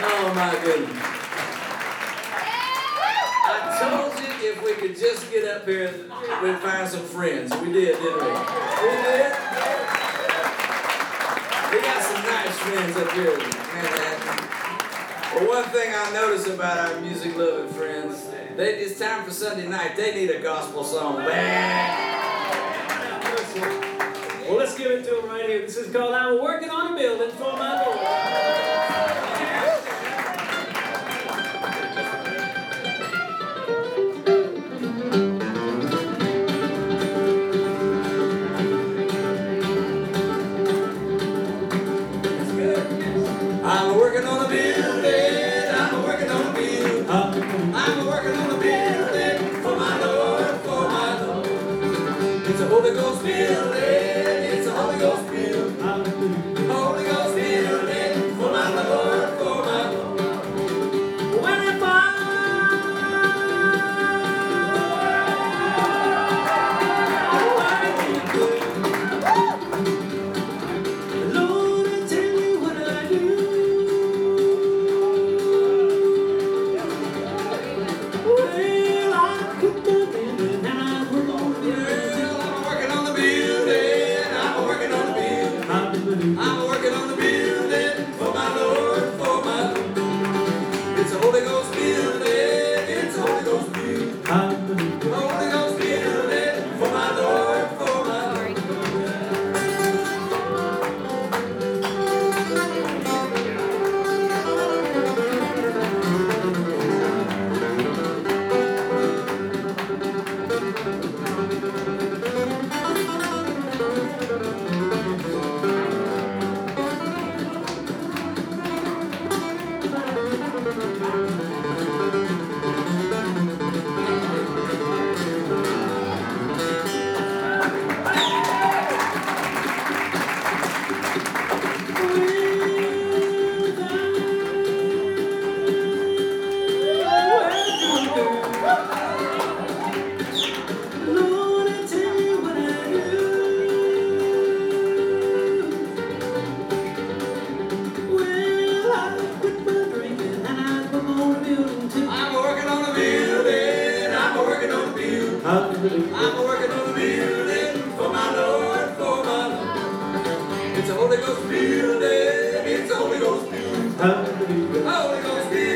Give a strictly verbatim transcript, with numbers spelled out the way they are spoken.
Oh my goodness. I told you if we could just get up here, we'd find some friends. We did, didn't we? We did. We got some nice friends up here in Manhattan. Well, one thing I notice about our music-loving friends, they, it's time for Sunday night. They need a gospel song. Well, let's give it to them right here. This is called I'm Working on a Building for My Lord. I'm working on a building, I'm working on a building, I'm working on a building for my Lord, for my Lord. It's a Holy Ghost building, it's a Holy Ghost building, Holy Ghost building for my Lord, for my Lord. When I find Lord, I tell you what I do. I'm working on the building for my Lord, for my Lord. It's a Holy Ghost building, it's a Holy Ghost building, Holy Ghost building for my Lord, for my Lord. I'm working on a building for my Lord, for my Lord. It's a Holy Ghost building, it's a Holy Ghost building, Holy Ghost building.